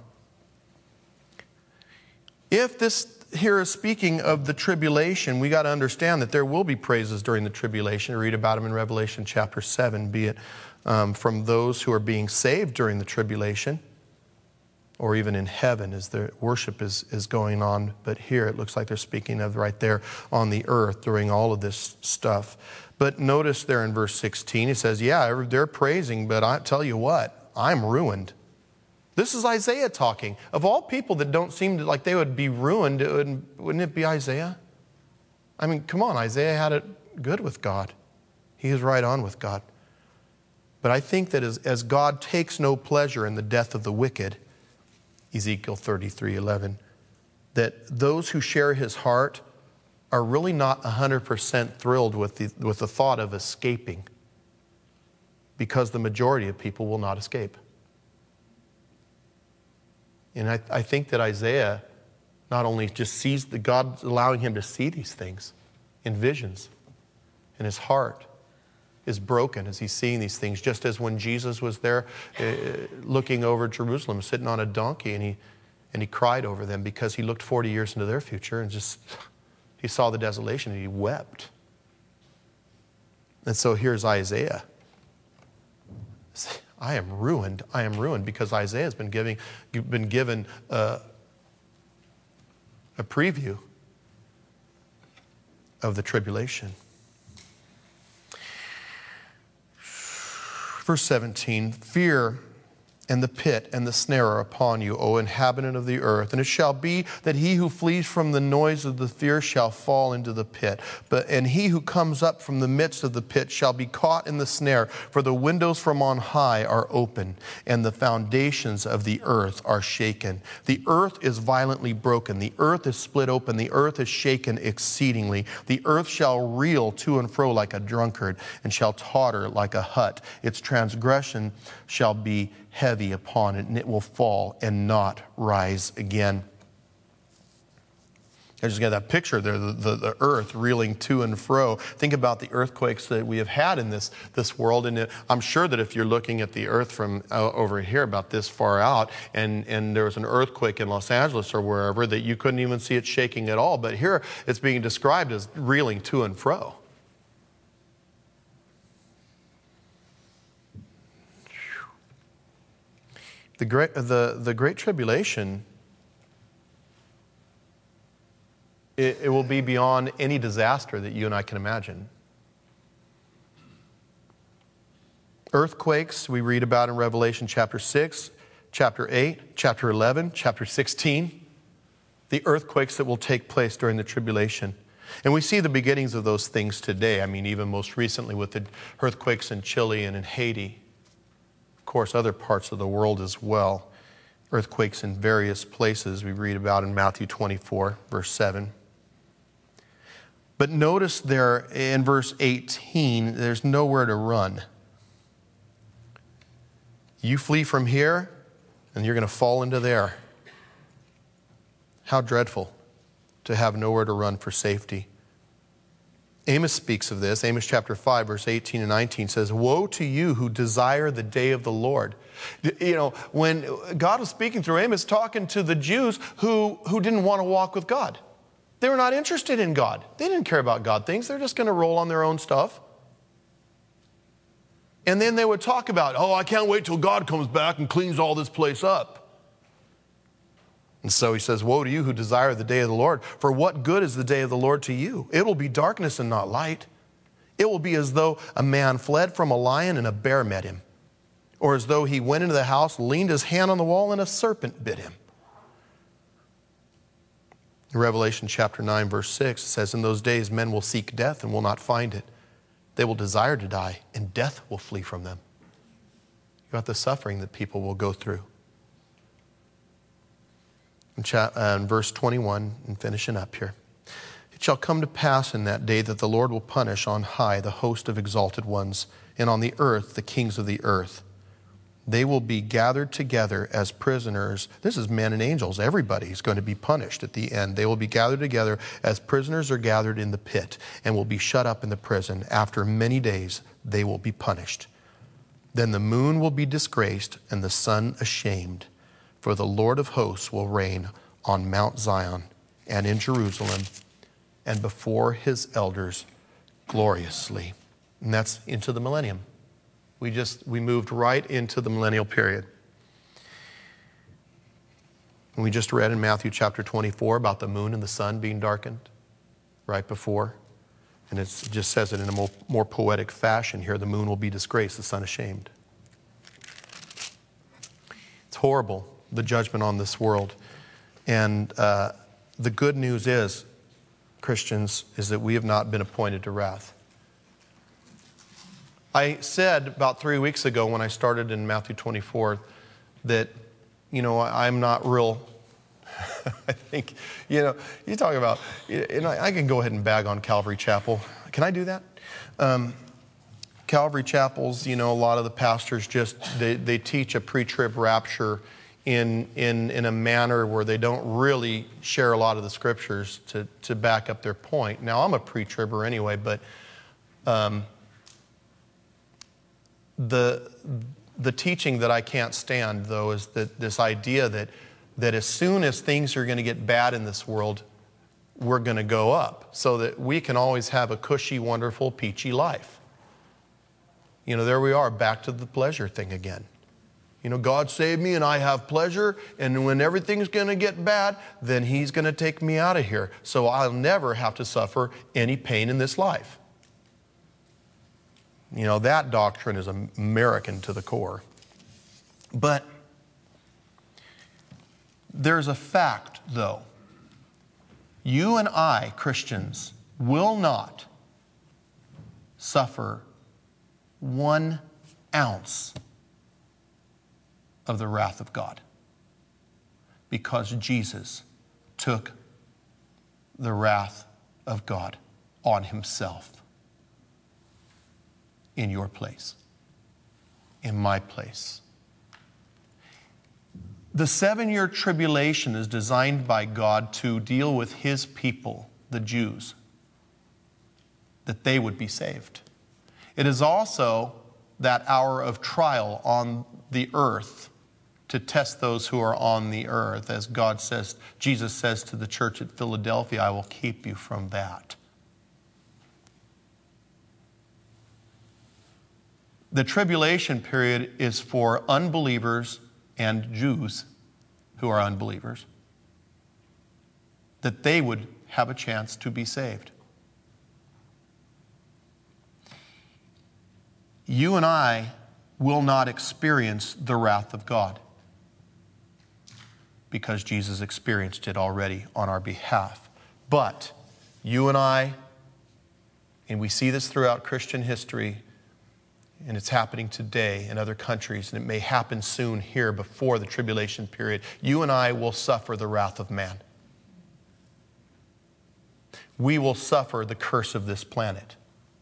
If this here is speaking of the tribulation, we got to understand that there will be praises during the tribulation. Read about them in Revelation chapter 7, be it from those who are being saved during the tribulation, or even in heaven as their worship is going on. But here it looks like they're speaking of right there on the earth during all of this stuff. But notice there in verse 16, it says, yeah, they're praising, but I tell you what, I'm ruined. This is Isaiah talking. Of all people that don't seem like they would be ruined, wouldn't it be Isaiah? I mean, come on, Isaiah had it good with God. He is right on with God. But I think that as God takes no pleasure in the death of the wicked, Ezekiel 33:11, that those who share his heart are really not 100% thrilled with the thought of escaping, because the majority of people will not escape. And I think that Isaiah not only just sees God allowing him to see these things in visions, and his heart is broken as he's seeing these things, just as when Jesus was there looking over Jerusalem, sitting on a donkey, and he cried over them because he looked 40 years into their future and just, he saw the desolation and he wept. And so here's Isaiah. I am ruined because Isaiah has been given a preview of the tribulation. Verse 17, fear and the pit and the snare are upon you, O inhabitant of the earth. And it shall be that he who flees from the noise of the fierce shall fall into the pit. And he who comes up from the midst of the pit shall be caught in the snare. For the windows from on high are open, and the foundations of the earth are shaken. The earth is violently broken. The earth is split open. The earth is shaken exceedingly. The earth shall reel to and fro like a drunkard, and shall totter like a hut. Its transgression shall be heavy upon it, and it will fall and not rise again. I just got that picture there, the earth reeling to and fro. Think about the earthquakes that we have had in this world. And I'm sure that if you're looking at the earth from over here about this far out, and there was an earthquake in Los Angeles or wherever, that you couldn't even see it shaking at all. But here it's being described as reeling to and fro. The Great Tribulation, it will be beyond any disaster that you and I can imagine. Earthquakes we read about in Revelation chapter 6, chapter 8, chapter 11, chapter 16. The earthquakes that will take place during the tribulation. And we see the beginnings of those things today. I mean, even most recently with the earthquakes in Chile and in Haiti. Of course, other parts of the world as well. Earthquakes in various places we read about in Matthew 24, verse 7. But notice there in verse 18, there's nowhere to run. You flee from here, and you're going to fall into there. How dreadful to have nowhere to run for safety. Amos speaks of this. Amos chapter 5, verse 18 and 19 says, "Woe to you who desire the day of the Lord." You know, when God was speaking through Amos, talking to the Jews who didn't want to walk with God. They were not interested in God. They didn't care about God things. They're just going to roll on their own stuff. And then they would talk about, oh, I can't wait till God comes back and cleans all this place up. And so he says, woe to you who desire the day of the Lord. For what good is the day of the Lord to you? It will be darkness and not light. It will be as though a man fled from a lion and a bear met him. Or as though he went into the house, leaned his hand on the wall, and a serpent bit him. In Revelation chapter 9, verse 6, it says, in those days men will seek death and will not find it. They will desire to die, and death will flee from them. You got the suffering that people will go through. In verse 21, and finishing up here. It shall come to pass in that day that the Lord will punish on high the host of exalted ones, and on the earth the kings of the earth. They will be gathered together as prisoners. This is men and angels. Everybody is going to be punished at the end. They will be gathered together as prisoners are gathered in the pit, and will be shut up in the prison. After many days they will be punished. Then the moon will be disgraced and the sun ashamed. For the Lord of hosts will reign on Mount Zion and in Jerusalem and before his elders gloriously. And that's into the millennium. We moved right into the millennial period. And we just read in Matthew chapter 24 about the moon and the sun being darkened right before. And it just says it in a more poetic fashion here. The moon will be disgraced, the sun ashamed. It's horrible, the judgment on this world. And the good news is, Christians, is that we have not been appointed to wrath. I said about 3 weeks ago when I started in Matthew 24 that, I'm not real, I think, you talk about, I can go ahead and bag on Calvary Chapel. Can I do that? Calvary Chapels, a lot of the pastors they teach a pre-trib rapture in a manner where they don't really share a lot of the scriptures to back up their point. Now, I'm a pre-tribber anyway, but the teaching that I can't stand, though, is that this idea that as soon as things are going to get bad in this world, we're going to go up so that we can always have a cushy, wonderful, peachy life. There we are, back to the pleasure thing again. God saved me and I have pleasure, and when everything's going to get bad, then he's going to take me out of here. So I'll never have to suffer any pain in this life. That doctrine is American to the core. But There's a fact, though. You and I, Christians, will not suffer 1 ounce of the wrath of God, because Jesus took the wrath of God on himself in your place, in my place. The 7-year tribulation is designed by God to deal with his people, the Jews, that they would be saved. It is also that hour of trial on the earth to test those who are on the earth. As God says, Jesus says to the church at Philadelphia, I will keep you from that. The tribulation period is for unbelievers and Jews who are unbelievers, that they would have a chance to be saved. You and I will not experience the wrath of God because Jesus experienced it already on our behalf. But you and I, and we see this throughout Christian history, and it's happening today in other countries, and it may happen soon here before the tribulation period. You and I will suffer the wrath of man. We will suffer the curse of this planet.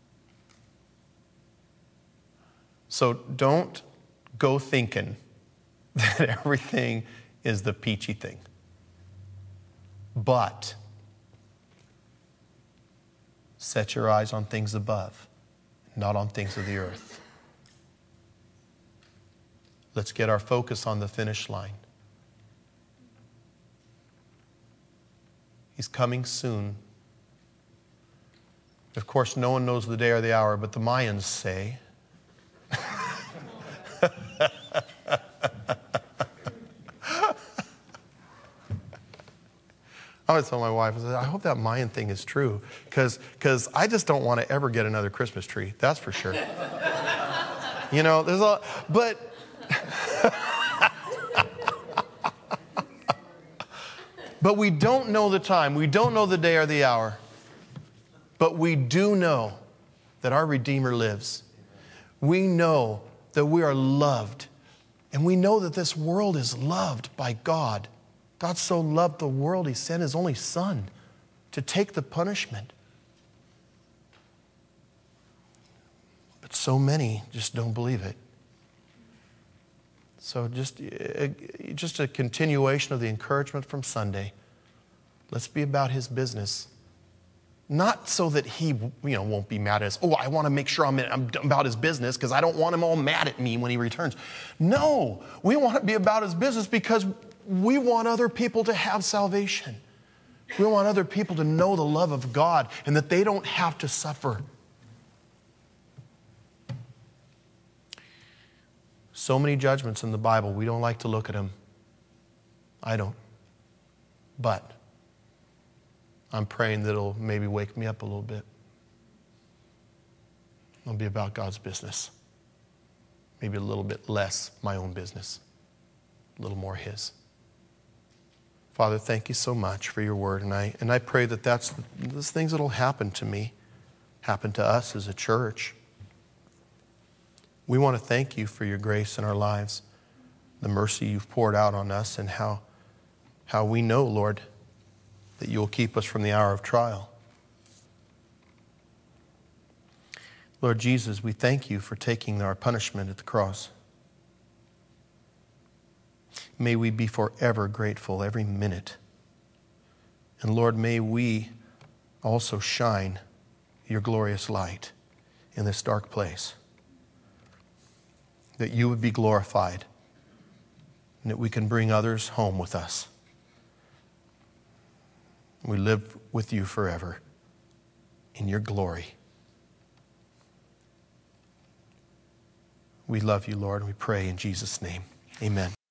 So don't go thinking that everything is the peachy thing. But set your eyes on things above, not on things of the earth. Let's get our focus on the finish line. He's coming soon. Of course, no one knows the day or the hour, but the Mayans say. I always tell my wife, I hope that Mayan thing is true, because I just don't want to ever get another Christmas tree. That's for sure. You know, there's a, but but we don't know the time. We don't know the day or the hour. But we do know that our Redeemer lives. We know that we are loved. And we know that this world is loved by God. God so loved the world, He sent His only Son to take the punishment. But so many just don't believe it. So just a continuation of the encouragement from Sunday. Let's be about His business. Not so that He won't be mad at us. Oh, I want to make sure I'm about His business because I don't want Him all mad at me when He returns. No, we want to be about His business because we want other people to have salvation. We want other people to know the love of God and that they don't have to suffer. So many judgments in the Bible, we don't like to look at them. I don't. But I'm praying that it'll maybe wake me up a little bit. It'll be about God's business. Maybe a little bit less my own business. A little more His. Father, thank You so much for Your word. And I pray that those things that'll happen to me, happen to us as a church. We want to thank You for Your grace in our lives, the mercy You've poured out on us, and how we know, Lord, that You'll keep us from the hour of trial. Lord Jesus, we thank You for taking our punishment at the cross. May we be forever grateful every minute. And Lord, may we also shine Your glorious light in this dark place. That You would be glorified and that we can bring others home with us. We live with You forever in Your glory. We love You, Lord, and we pray in Jesus' name. Amen.